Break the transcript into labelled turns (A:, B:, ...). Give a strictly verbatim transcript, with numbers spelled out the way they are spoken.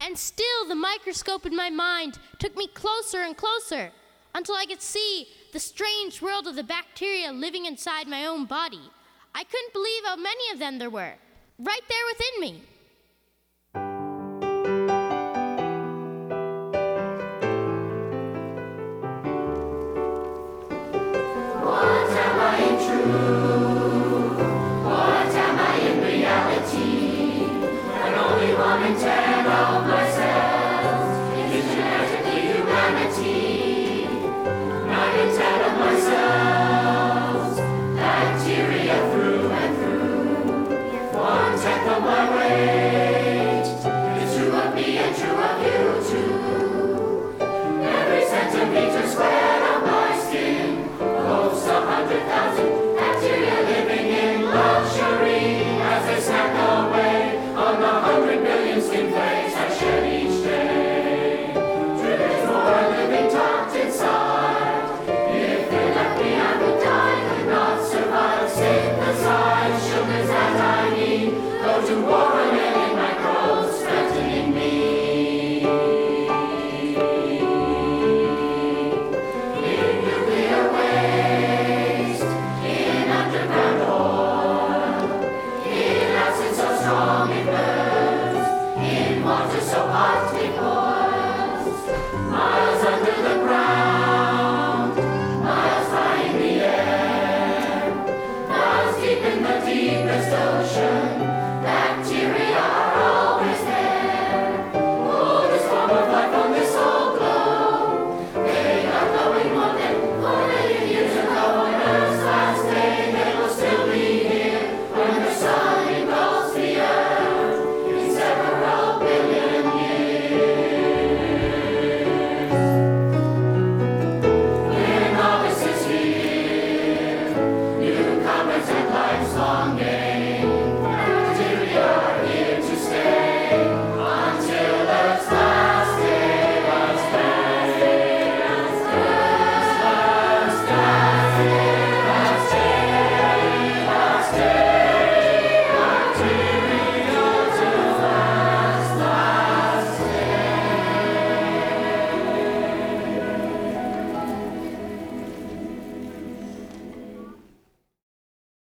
A: And still the microscope in my mind took me closer and closer until I could see the strange world of the bacteria living inside my own body. I couldn't believe how many of them there were, right there within me.